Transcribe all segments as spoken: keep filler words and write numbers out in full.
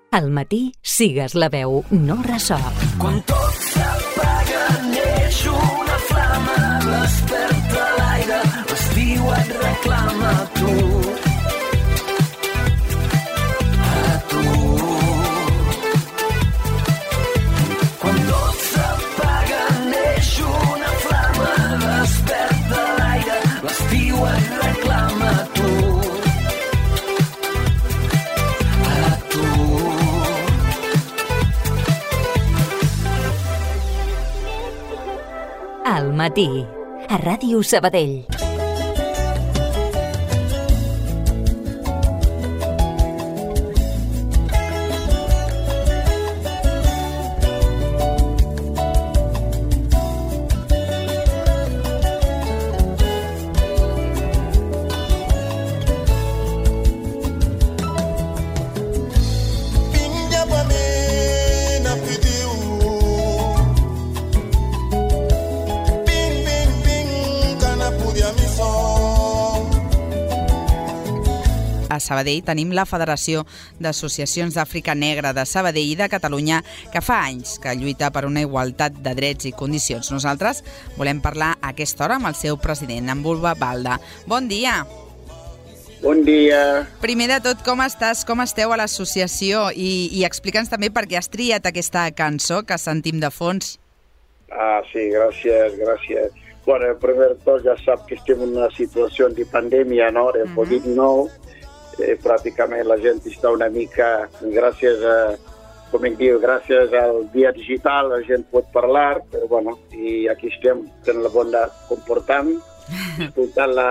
Al matí, sigues la veu, no ressò. Quan tot s'apaga, neix una flama, desperta l'aire, l'estiu et reclama a tu. A tu. Quan tot s'apaga, neix una flama, desperta l'aire, l'estiu et reclama a tu. Al matí, a Ràdio Sabadell. A Sabadell tenim la Federació d'Associacions d'Àfrica Negra de Sabadell i de Catalunya, que fa anys que lluita per una igualtat de drets i condicions. Nosaltres volem parlar a aquesta hora amb el seu president, en Bulba Balda. Bon dia. Bon dia. Primer de tot, com estàs? Com esteu a l'associació? I, i explica'ns també per què has triat aquesta cançó que sentim de fons. Ah, sí, gràcies, gràcies. Bueno, primer de tot ja sap que estem en una situació de pandèmia, no?, de covid dinou. Eh, pràcticament la gent està una mica, gràcies a, com em diu, gràcies al dia digital, la gent pot parlar, però bueno, i aquí estem, fent la bondat comportant, escoltant la,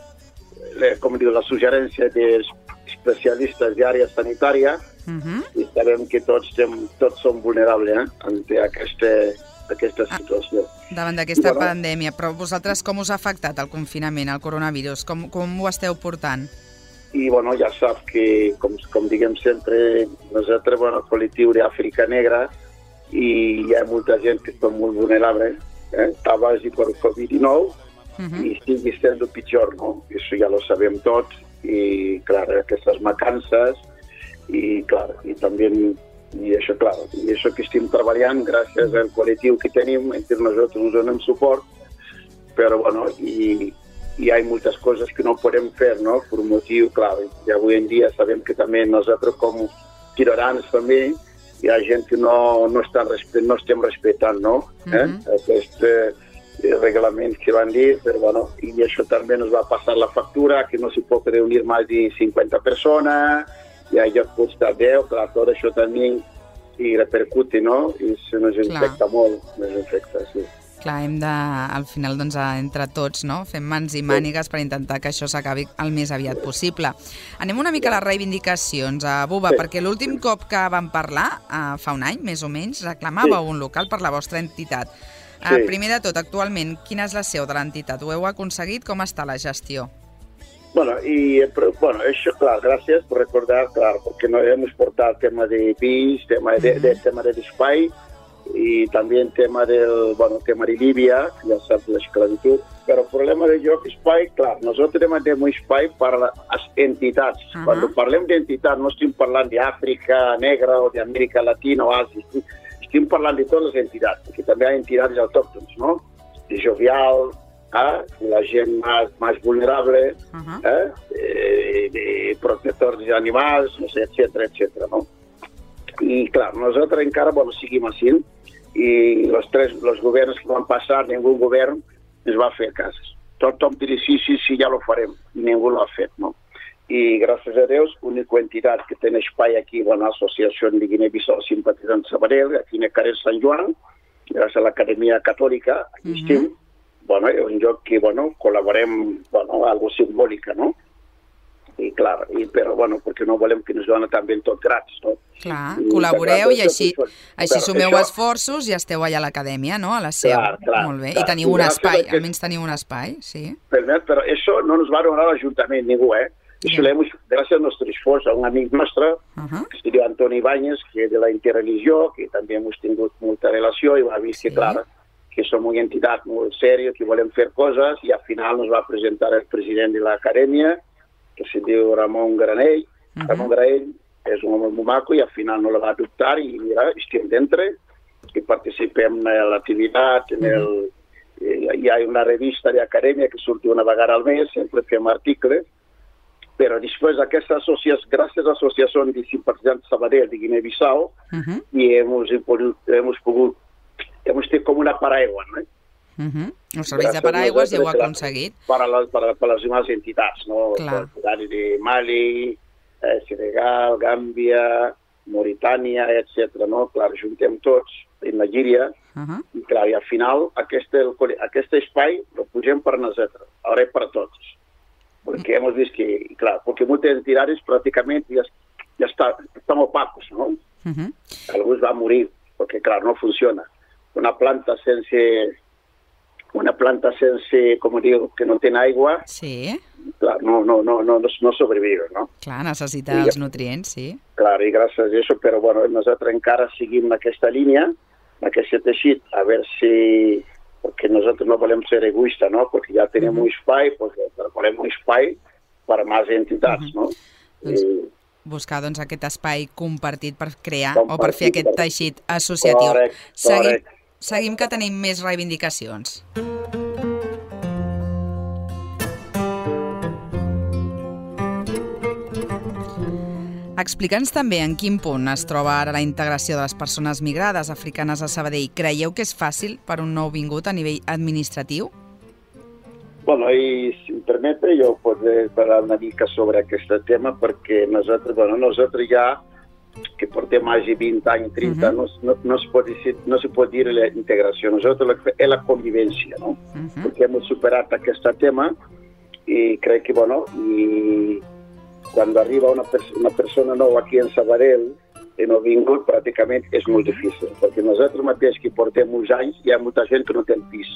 la, com diu, la suggerència dels especialistes d'àrea sanitària, uh-huh. I sabem que tots, estem, tots som vulnerables eh, ante aquesta, aquesta situació. Ah, davant d'aquesta bueno, pandèmia, però vosaltres com us ha afectat el confinament, el coronavirus? Com, com ho esteu portant? I bueno, ja sap que, com, com diguem sempre, nosaltres, bueno, el col·lectiu d'Àfrica Negra, i hi ha molta gent que està molt vulnerable, eh? A base per covid dinou, uh-huh. I estigui sent pitjor, no? Això ja lo sabem tots, i, clar, aquestes mancances, i, clar, i també, i això, clar, i això que estem treballant, gràcies al col·lectiu que tenim, entre nosaltres ens donem suport, però, bueno, i... i hi ha moltes coses que no podem fer, no?, per un motiu, clar, i avui en dia sabem que també nosaltres com ciutadans també hi ha gent que no, no, estan, no estem respectant, no?, eh? Uh-huh. Aquest eh, reglament que van dir, però bueno, i això també ens va passar la factura, que no s'hi pot reunir més de cinquanta persones, i allò pot estar deu, clar, tot això també hi repercute, no?, i se nos infecta molt, nos infecta, sí. Clar, hem de, al final, doncs, entre tots, no?, fem mans i mànigues per intentar que això s'acabi el més aviat possible. Anem una mica a les reivindicacions, a Buba, sí. Perquè l'últim cop que vam parlar, eh, fa un any, més o menys, reclamàveu sí. un local per la vostra entitat. Sí. Eh, primer de tot, actualment, quina és la seu de l'entitat? Ho heu aconseguit? Com està la gestió? Bueno, y, pero, bueno, eso, claro, gracias por recordar, claro, porque no hemos portado tema de pis, tema de, uh-huh. de, tema de espai, y también tema del, bueno, tema de Libia, ya sabes, la esclavitud. Pero el problema de Joc Espai, clar, nosaltres demanem un espai per a les entitats. Uh-huh. Quan parlem d'entitats no estem parlant d'Àfrica Negra o d'Amèrica Latina o Àsia, estem, estem parlant de totes les entitats, perquè també hi ha entitats autòctones, no? De jovial, eh? La gent més, més vulnerable, uh-huh. eh? de, de protectors d'animals, no sé, etcètera, etcètera, no? I, clar, nosaltres encara, bueno, seguim així, i els tres, els governs que van passar, ningú govern ens va fer cas. Tothom diria, sí, sí, sí, ja lo farem, i ningú l'ha fet, no? I, gràcies a Déu, l'única entitat que té espai aquí, bueno, l'Associació de Guinea-Bissau Simpatitzants Sabadell, aquí a carrer Sant Joan, gràcies a l'Acadèmia Catòlica, aquí uh-huh. estem, bueno, és un lloc que, bueno, col·laborem, bueno, algo simbòlica, no? I clar, i, però bueno, perquè no volem que ens donen també tot gratis, no? Clar, col·laboreu i així, així sumeu això... esforços i esteu allà a l'acadèmia, no? A la seu. Clar, clar, molt bé. Clar. I teniu un espai, que... almenys teniu un espai, sí. Permet, però això no ens va donar l'Ajuntament, ningú, eh? Això yeah. l'hem, gràcies al nostre esforç, a un amic nostre, uh-huh. que es diu Antoni Ibáñez, que és de la interreligió, que també hem tingut molta relació i va dir sí. que, clar, que som una entitat molt sèria, que volem fer coses, i al final ens va presentar el president de l'acadèmia, que se diu Ramon Granell, uh-huh. Ramon Granell, és un home molt maco i al final no la va adoptar i mira, estem dintre i participem en l'activitat, en el, hi ha una revista d'acadèmia que surt una vegada al mes, sempre fem articles, però després d'aquesta associació, gràcies a l'associació de simpatitzants Sabadell de Guinea-Bissau, uh-huh. i hem pogut, hem pogut, hem estat com una paraigua, no? Uh-huh. Els serveis de paraigües ja ho ha aconseguit. Per a les, per a, per a les demás entitats, no? Clar. El de Mali, eh, Senegal, Gàmbia, Mauritània, etcètera. No? Clar, juntem tots en Nigeria, uh-huh. i clar, i al final aquest, el, aquest espai el pugem per nosaltres, ara és per tots. Perquè hem vist que, clar, perquè moltes entitats pràcticament ja, ja està, estan opacos, no? Uh-huh. Alguns van morir, perquè clar, no funciona. Una planta sense... una planta sense, com diu, que no té aigua, sí. clar, no, no, no, no, no sobrevive, no? Clar, necessita I, els nutrients, sí. Clar, i gràcies a això, però bueno, nosaltres encara seguim aquesta línia, aquest teixit, a veure si... perquè nosaltres no volem ser egoistes, no? Perquè ja tenim uh-huh. un espai, perquè volem un espai per a més entitats, uh-huh. no? Doncs... I... buscar doncs, aquest espai compartit per crear compartit, o per fer aquest teixit associatiu. Correcte, Segui... correcte. Seguim que tenim més reivindicacions. Explica'ns també en quin punt es troba ara la integració de les persones migrades africanes a Sabadell. Creieu que és fàcil per un nou vingut a nivell administratiu? Bueno, i si em permete, jo podré parlar una mica sobre aquest tema, perquè nosaltres, bueno, nosaltres ja que portem més de vint anys, trenta, uh-huh. no, no, no, se pot dir, no se pot dir la integració. Nosaltres és la convivència, no? Uh-huh. Perquè hem superat aquest tema i crec que, bueno, i quan arriba una, pers una persona nova aquí en Sabadell i no ha vingut, pràcticament és molt difícil, perquè nosaltres mateix que portem uns anys hi ha molta gent que no té pis.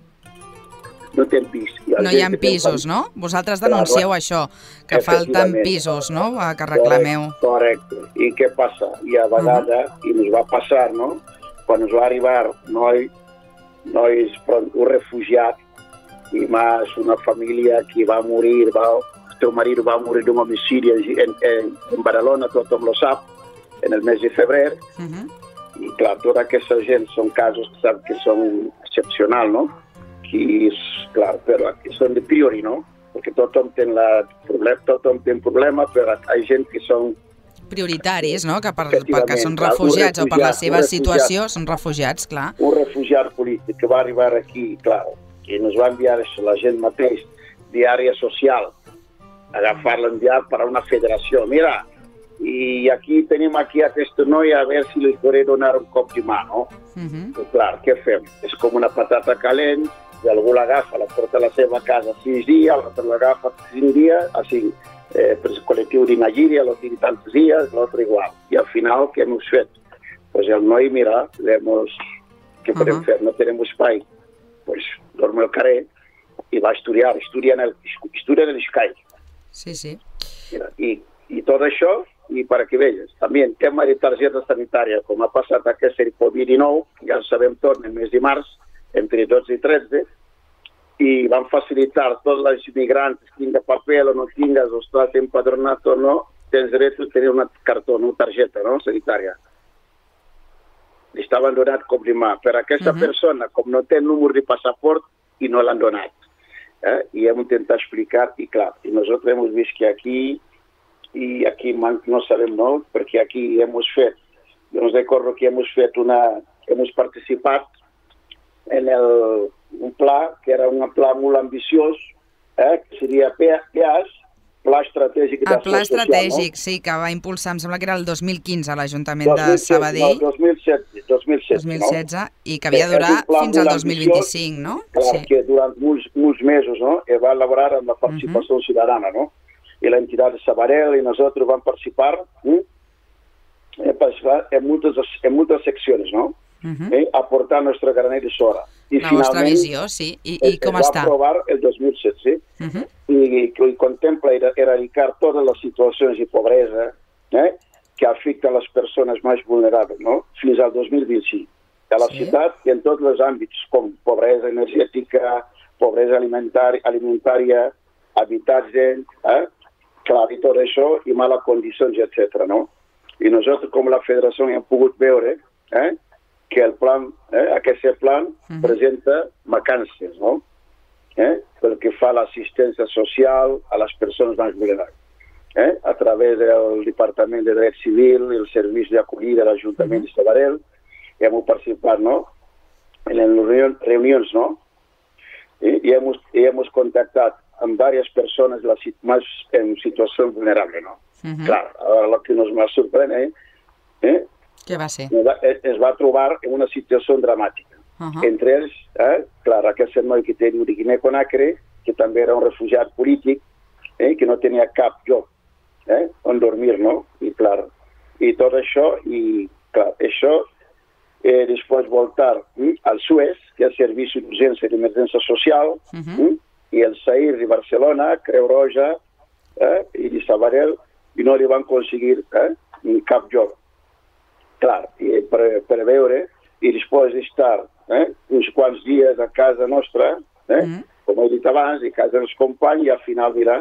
No té pis. Hi no hi ha pisos, fan... no? Vosaltres denuncieu claro, això, que falten pisos, no? Que reclameu. Correcte. I què passa? I a vegades, uh-huh. i ens va passar, no? Quan ens va arribar noi, nois, un refugiat, i més una família que va morir, va, el teu marit va morir d'un homicidi en, en, en Badalona, tothom lo sap, en el mes de febrer, uh-huh. i clar, tota aquesta gent són casos que sap que són excepcionals, no? Que, clar, però que són de priori, no? Perquè tothom té la problema, tothom té un problema, però hi ha gent que són prioritaris, no? Que per, perquè són refugiats o per la seva situació són refugiats, clar. Un refugiat polític que va arribar aquí, clar, que ens va enviar això, la gent mateix d'àrea social, agafar-la enviar per a una federació. Mira, i aquí tenim aquí aquest noi a veure si li podré donar un cop de mà, no? Uh-huh. I clar, què fem? És com una patata calent, i algú l'agafa, la porta a la seva casa sis dies, l'altre l'agafa cinc dies, així, eh, per el col·lectiu de Nigeria, l'altre de tants dies, l'altre igual. I al final, què hem fet? Pues el noi, mira, hemos, què podem uh-huh. fer? No tenim espai. Pues dorme al carrer i va estudiar, estudia en el, estudia en l'Sky. Sí, sí. Mira, i, i tot això, i per que veies, també en tema de targeta sanitària, com ha passat aquest covid dinou, ja ho sabem tot, en el mes de març, entre dotze i tretze, i van facilitar tots els immigrants, tinga paper o no tingues, o estàs empadronat o no, tens dret a tenir una cartó, una targeta, no?, sanitària. Li estaven donat com de mà. Per aquesta uh-huh. persona, com no té número de passaport, i no l'han donat. Eh? I hem intentat explicar, i clar, i nosaltres hem vist que aquí, i aquí no sabem, no?, perquè aquí hem fet, jo no recordo que hem fet una, hem participat en el, un pla, que era un pla molt ambiciós, eh, que seria P A S, Pla Estratègic d'Acció Social. El Pla Estratègic, no? Sí, que va impulsar, em sembla que era el dos mil quinze, a l'Ajuntament de Sabadell. No, dos mil setze, dos mil setze, dos mil setze, no? I que havia de durar fins al dos mil vint-i-cinc, no? Clar, sí. Que durant molts, molts mesos, no?, es va elaborar amb la participació uh-huh. ciutadana, no? I l'entitat de Sabadell i nosaltres vam participar, eh? participar en, moltes, en moltes seccions, no? Uh-huh. eh? Aportar nostre granet de sorra. I la vostra visió, sí. I, i com es està? Va aprovar el dos mil setze uh-huh. i, i contempla erradicar totes les situacions de pobresa eh? que afecten les persones més vulnerables, no? Fins al dos mil vint-i-cinc. A la sí. ciutat i en tots els àmbits, com pobresa energètica, pobresa alimentària, alimentària habitatge, eh? clar, i tot això, i males condicions, etcètera, no? I nosaltres, com la federació, hem pogut veure eh, que el plan, eh, aquest plan uh-huh. presenta mancances, no? Eh, pel que fa a l'assistència social a les persones més vulnerables. Eh, a través del Departament de Dret Civil i el Servei d'Acollida de l'Ajuntament uh-huh. de Sabadell, hem participat, no?, en les reunions, no? I, i, hem, i hem contactat amb diverses persones la, més en situació vulnerable, no? Uh-huh. Clar, ara el que nos va sorprendre, eh, què va ser? Es, es va trobar en una situació dramàtica. Uh-huh. Entre ells, eh, clar, aquest noi que té Guinea-Conakry, que també era un refugiat polític, eh, que no tenia cap lloc eh, on dormir, no? I clar, i tot això, i clar, això eh, després voltar eh, al Suez, que és el Servici d'Urgència i d'Emergència Social, uh-huh. eh, i el Sair de Barcelona, Creu Roja, eh, i de Sabadell, i no li van aconseguir eh, cap lloc. Clar, i per, per veure, i després d'estar eh, uns quants dies a casa nostra, eh, mm. com he dit abans, i a casa dels companys, i al final, mira,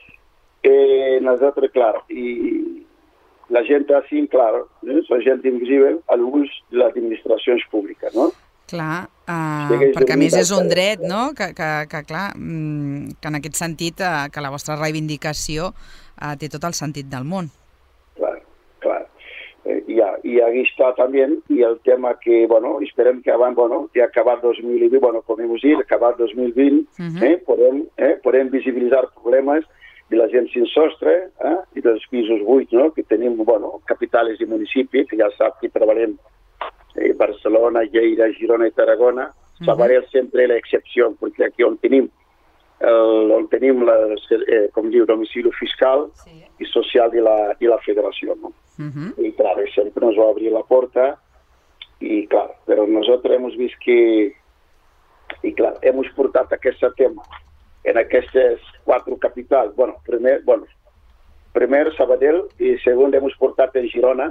eh, nosaltres, clar, i la gent així, clar, eh, la gent invisible a l'ús de les administracions públiques, no? Clar, uh, perquè a més és un dret, no?, que, que, que clar, que en aquest sentit, uh, que la vostra reivindicació uh, té tot el sentit del món. Clar, clar. Y, y aquí está también, y el tema que, bueno, esperem que abans, bueno, que acabar dos mil vint, bueno, podem dir, acabar dos mil vint, uh-huh. eh, podem, eh, podem visibilitzar problemes de la gent sin sostre, eh, i dels pisos buits, no?, que tenim, bueno, capitals i municipis, que ja sap que treballem eh, Barcelona, Lleida, Girona i Tarragona. Uh-huh. Sabadell sempre l'excepció, perquè aquí on tenim, el, on tenim la, eh, com diu, domicili fiscal sí. i social de la, de la federació, no? Uh-huh. I clar, sempre nos va obrir la porta i clar, però nosaltres hem vist que i clar, hem portat aquest tema en aquestes quatre capitals, bueno, primer, bueno, primer Sabadell i segon hem portat en Girona.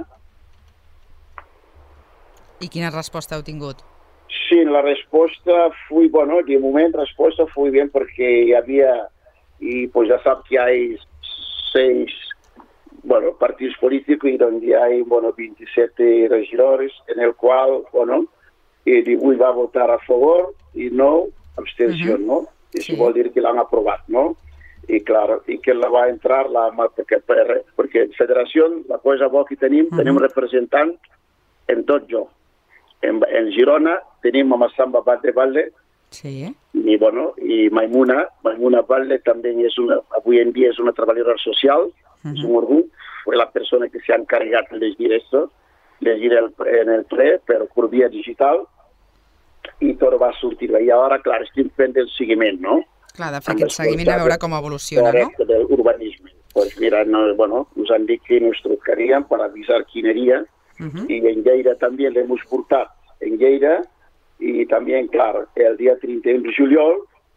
I quina resposta heu tingut? Sí, la resposta fue, bueno, de momento la respuesta fue bien porque había, y pues ya sabes que hay seis, bueno, partidos políticos y donde hay, bueno, veintisiete regidores, en el cual, bueno, y divuit va a votar a favor y no, abstención, uh-huh. ¿no? Y eso sí. Vol dir que l'han aprovat, ¿no? Y claro, y que la va a entrar la porque, porque en federación, la cosa bo que tenim, uh-huh. tenim representant en tot lloc. En, en Girona tenim a Massamba Valde Valde sí. i, bueno, i Maimuna, Maimuna Valde també és una, avui en dia és una treballadora social, uh-huh. és un orgull, fue la persona que s'ha encarregat de llegir esto, llegir el, en el ple, però per via digital, i tot va sortir. I ara, clar, estem fent el seguiment, no? Clar, de fer aquest seguiment a veure com evoluciona, no? De l'urbanisme. Pues mira, no, bueno, nos han dit que nos trucarían para avisar quién iría. Uh-huh. Y en Lleida también le hemos portat en Lleida y también, claro, el día treinta y uno de juliol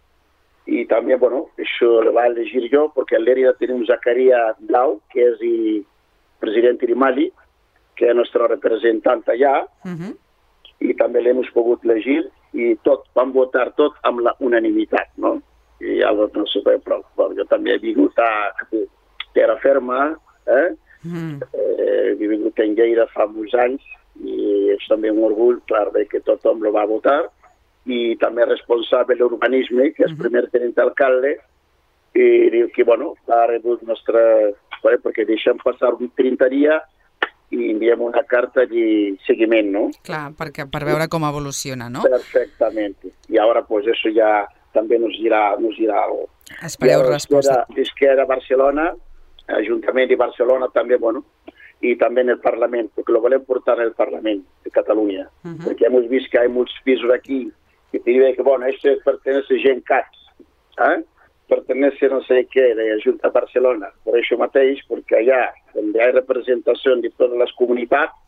y también, bueno, eso lo va a elegir yo porque en Lérida tenemos a Zacarías Blau, que es el presidente de Mali, que es nuestro representante allá, uh-huh. y también le hemos pogut elegir y tot, van votar tot amb la unanimitat, no? I algo no sé prou. Bueno, jo també he vingut a Terra Ferma, eh? Mm. Eh, he vingut en Lleida fa molts anys i és també un orgull, clar, que tothom lo va votar i també responsable de l'urbanisme, que és mm-hmm. primer tenent alcalde, i diu que, bueno, ha rebut nostra... Bueno, perquè deixem passar trenta dies i enviem una carta de seguiment, no? Clar, perquè, per veure com evoluciona, no? Perfectament. I ara, pues, eso ja també nos dirà, nos dirà algo. Espereu resposta. Esquerra Barcelona, Ajuntament de Barcelona també, bueno, i també en el Parlament, perquè lo volem portar en el Parlament de Catalunya, uh-huh. perquè hem vist que hi ha molts pisos aquí que te diuen que, bueno, això pertenece a gent cats, eh? pertenece no sé què, de Junta de Barcelona, per això mateix, perquè allà, on hi ha representació de totes les comunitats,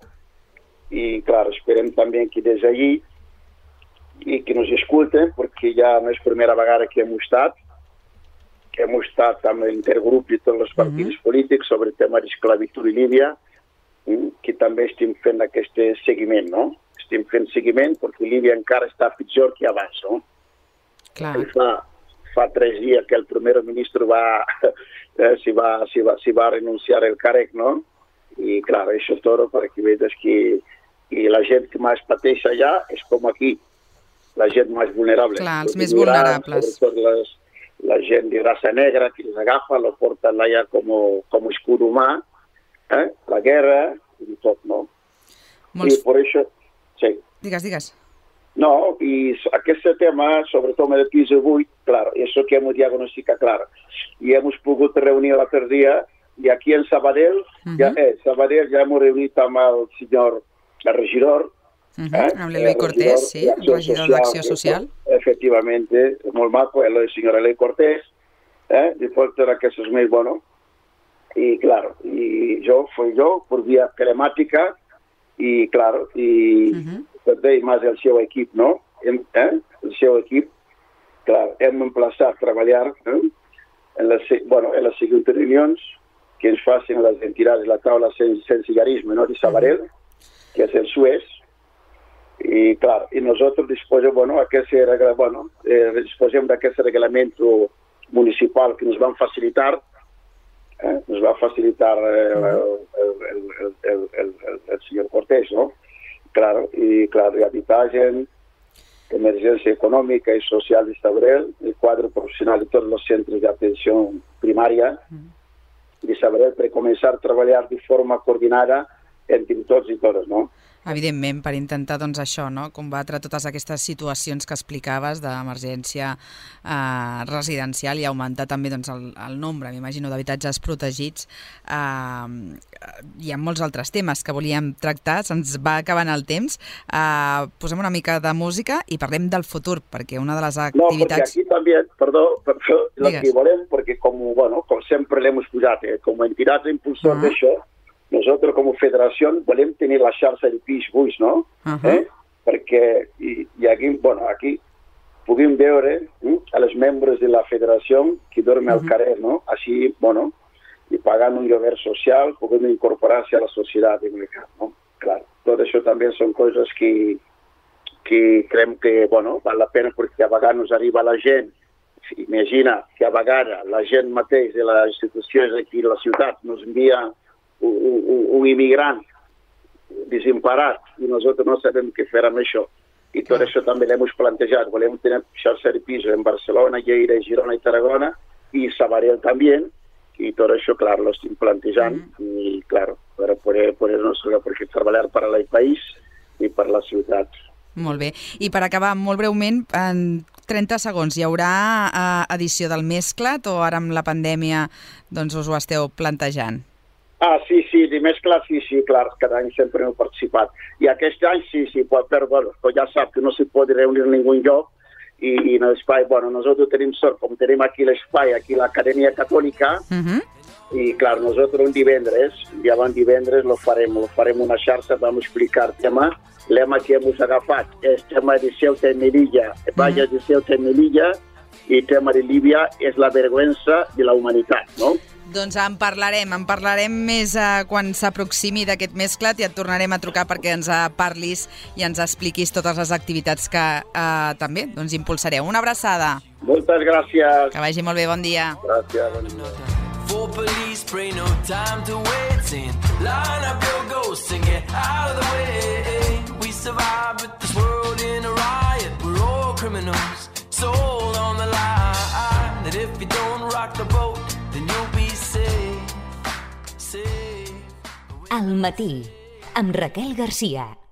i, clar, esperem també que des d'allí i que nos escolten, perquè ja no és primera vegada que hem estat, que hem estat amb l'intergrup de tots els partits uh-huh. polítics sobre el tema d'esclavitud i Líbia, que també estem fent aquest seguiment, no? Estem fent seguiment perquè Líbia encara està pitjor que abans, no? Clar. Fa, fa tres dies que el primer ministre va, eh, si va, si va, si va renunciar el càrrec, no? Y claro, eso es todo para que veas que y la gent que més pateix allà és com aquí, la gent més vulnerable. Clar, els més vulnerables. Sobretot les, la gent de raça negra que els agafa, lo porten allà com, com escut humà, eh? La guerra i tot, no? Molts... I per això... Sí. Digues, digues. No, i aquest tema, sobretot el piso vuit, claro, eso que hemos diagnosticado, claro, y hemos pogut reunir l'altre dia, i aquí en Sabadell, uh -huh. ja, eh, Sabadell ja hem reunit amb el senyor el regidor, uh -huh. eh? amb l'Eloi Cortés, sí, el regidor d'Acció Social. Efectivamente, molt maco, el senyor Eloi Cortés, eh? Después de aquestes més, bueno, y claro, y yo, fui yo, por vía telemática, y claro, y... Uh -huh. i més el seu equip, no? Eh? El seu equip, clar, hem emplaçat a treballar eh? en, les, bueno, en les següents reunions que ens facin les entitats de la taula sense sensellarisme, no? De Sabadell, que és el Suez, i clar, i nosaltres disposem, bueno, aquest, bueno, eh, disposem d'aquest reglament municipal que ens van facilitar, eh? ens va facilitar eh, el, el, el, el, el, el, el, el senyor Cortés, no? Claro, y claro, de habitatge, emergencia económica y social de Sabadell, el cuadro profesional de todos los centros de atención primaria de Sabadell, per començar a treballar de forma coordinada entre tots i totes, no? Evidentment, per intentar, doncs, això, no? Combatre totes aquestes situacions que explicaves d'emergència eh, residencial i augmentar també, doncs, el, el nombre, m'imagino, d'habitatges protegits. Eh, hi ha molts altres temes que volíem tractar, se'ns va acabant el temps. Eh, posem una mica de música i parlem del futur, perquè una de les activitats... No, perquè aquí també, perdó, perdó el que volem, perquè com, bueno, com sempre l'hem exposat, eh, com a entitats impulsors uh -huh. d'això, nosotros como federación volem tenir la xarxa de pis buits, no? Uh-huh. eh? Perquè, i, i aquí, bueno, aquí podem veure eh, a els membres de la federació que dormen uh-huh. al carrer, no? Així, bueno, i pagant un lloguer social, podem incorporar-se a la societat de mercat, no? Clar, tot això també són coses que, que creiem que, bueno, val la pena perquè a vegades arriba la gent, imagina que a vegades la gent mateix de les institucions aquí de la ciutat nos envia Un, un, un immigrant desemparat i nosaltres no sabem què fer amb això. I tot això també l'hem plantejat. Volem tenir xarxa de pisos en Barcelona, Lleida, Girona i Tarragona i Sabadell també. I tot això, clar, lo estem plantejant. Mm. I, clar, per poder, poder perquè treballar per al país i per la ciutat. Molt bé. I per acabar, molt breument, en trenta segons, hi haurà eh, edició del Mesclat o ara amb la pandèmia doncs us ho esteu plantejant? Ah, sí, sí, de Mesclat, sí, sí, clar, cada any sempre hem participat. I aquest any, sí, sí, però bueno, ja sap que no se pot reunir en ningú lloc i, i en l'espai, bueno, nosaltres tenim sort, com tenim aquí l'espai, aquí l'Acadèmia Catòlica, uh-huh. i clar, nosaltres un divendres, ja van divendres, lo farem, lo farem una xarxa, vam explicar el tema, l'ema que hem agafat és tema de Ceuta i Melilla, Valles uh-huh. de Ceuta i Melilla, i el tema de Líbia és la vergüenza de la humanitat, no? Doncs en parlarem, en parlarem més eh, quan s'aproximi d'aquest Mesclat i et tornarem a trucar perquè ens eh, parlis i ens expliquis totes les activitats que eh, també doncs, impulsareu. Una abraçada. Moltes gràcies. Que vagi molt bé, bon dia. Gràcies, bon dia. For police, pray no time to wait. Line up your ghosts and get out of the way. We survive with this world in a riot. We're all criminals, sold on the line. That if you don't rock the boat, then you'll be safe, safe. Al matí, amb Raquel Garcia.